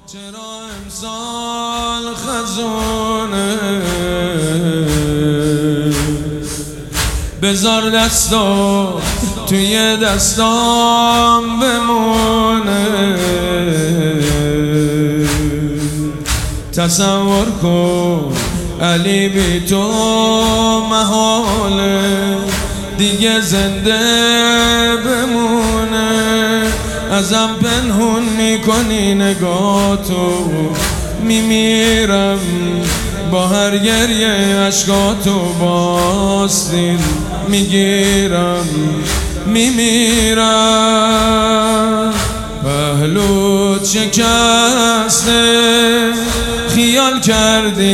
چرا امسال خزونه بذار دستا توی دستام بمونه. تصور کن علی بی تو محاله دیگه زنده بمونه. ازم پنهون میکنی نگاتو، میمیرم با هر گریه عشقاتو، باستین میگیرم میمیرم. پهلوت شکسته خیال کردی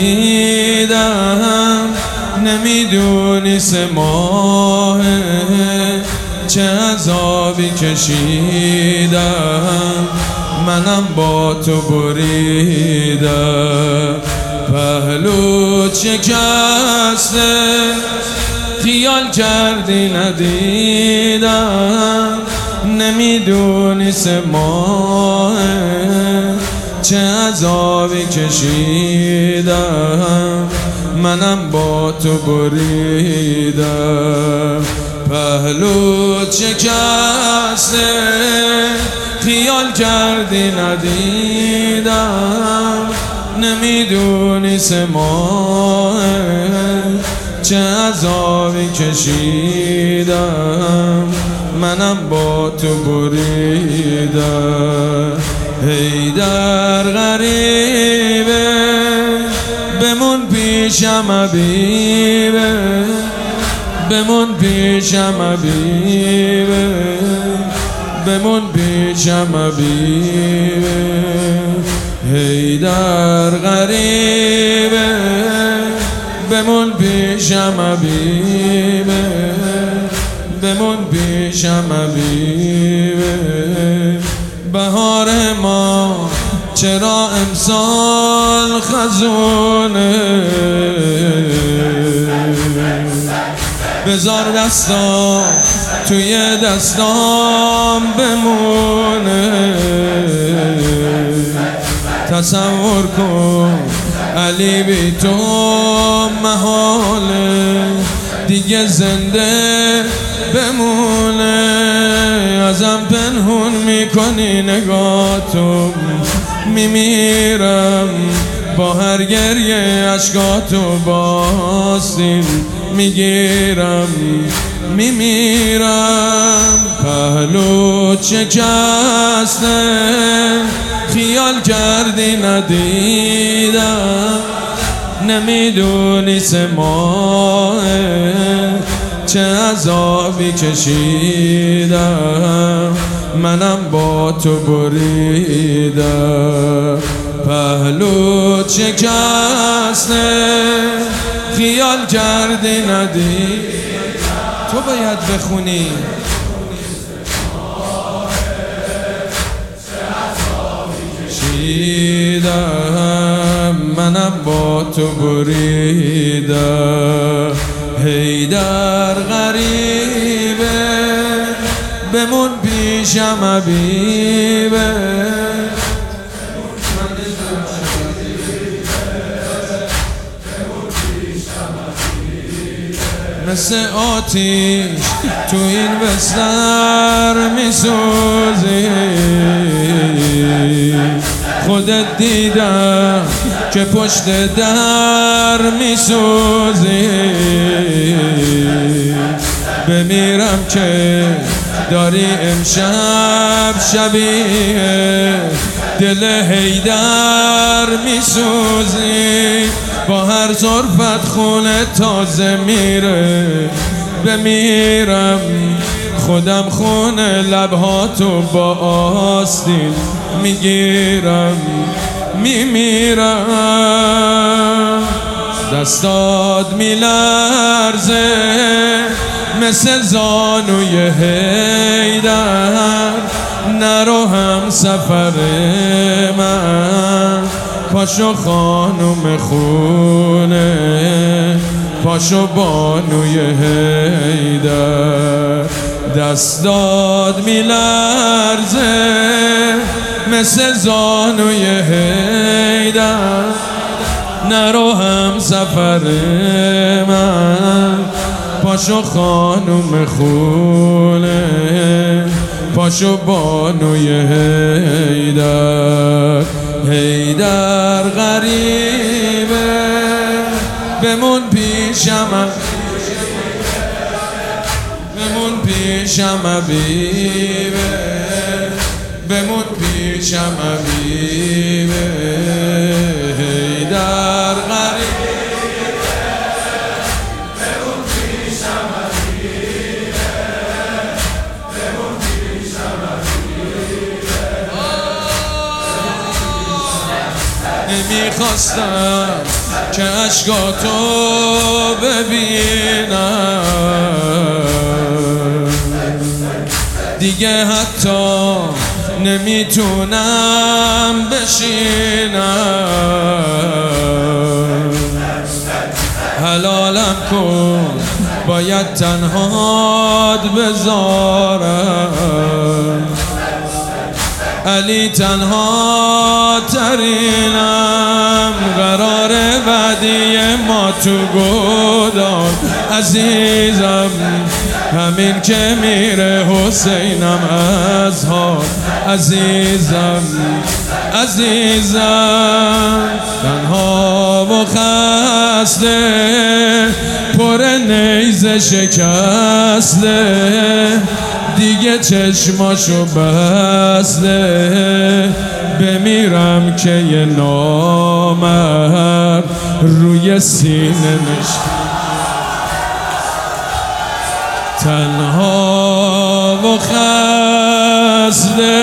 ندیدم، نمیدونی 3 ماه چه عذابی کشیدم، منم با تو بریدم. پهلوت شکسته خیال کردی ندیدم، نمیدونی 3 ماه چه عذابی کشیدم، منم با تو بریدم. پهلوت شکسته خیال کردی ندیدم، نمیدونی 3 ماه چه عذابی کشیدم، منم با تو بریدم. حیدر غریبه بمون پیشم حبیبه، بمون پیشم حبیبه، بمون پیشم حبیبه. حیدر غریبه بمون پیشم حبیبه، بمون پیشم حبیبه. بهار ما چرا امسال خزونه، بذار دستا توی دستام بمونه. تصور کن علی بی تو محاله دیگه زنده بمونه. ازم پنهون میکنی نگاتو، میمیرم با هر گریه عشقاتو، باستین میگیرم میمیرم. پهلوت شکسته خیال کردی ندیدم، نمیدونی 3 ماه چه عذابی کشیدم، منم با تو بریدم. پهلوت شکسته خیال کردی ندیدم. تو باید بخونی. کشیدم منم با تو بریدم. حیدر غریبه بمون پیشم حبیبه، مثل آتیش تو این بستر میسوزی. خودت دیدم که پشت در میسوزی. بمیرم که داری امشب شبیه دل حیدر میسوزی. با هر ظرفت خونه تازه میره. بمیرم خودم خونه لبهاتو با آستین میگیرم میمیرم. دستات میلرزه مثل زانوی حیدر، نرو هم سفر من. پاشو خانوم خونه، پاشو بانوی حیدر. دستات میلرزه مثل زانوی حیدر نرو هم سفر من. پاشو خانوم خونه، پاشو بانوی حیدر. حیدر غریبه بمون پیشم، بمون پیشم حبیبه، بمون پیشم حبیبه. حیدر غریبه بمون پیشم حبیبه، بمون پیشم حبیبه. نمیخواستم که اشکاتو ببینم، دیگه حتی نمیتونم بشینم. حلالم کن باید تنهات بذارم، علی تنها ترینم. قرار بعدی ما تو گودان عزیزم، همین که میره حسینم از حال عزیزم. عزیزم تنها و خسته، پر نیزه شکسته، دیگه چشماشو بسته. بمیرم که یه نامرد روی سینه نشسته، تنها و خسته.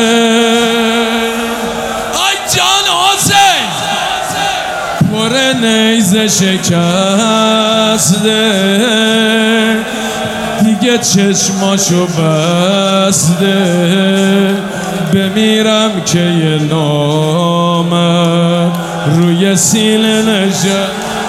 آی جان حسین پر نیزه شکسته، دیگه چشماشو بسته. بمیرم که یه نامرد روی سینه نشسته.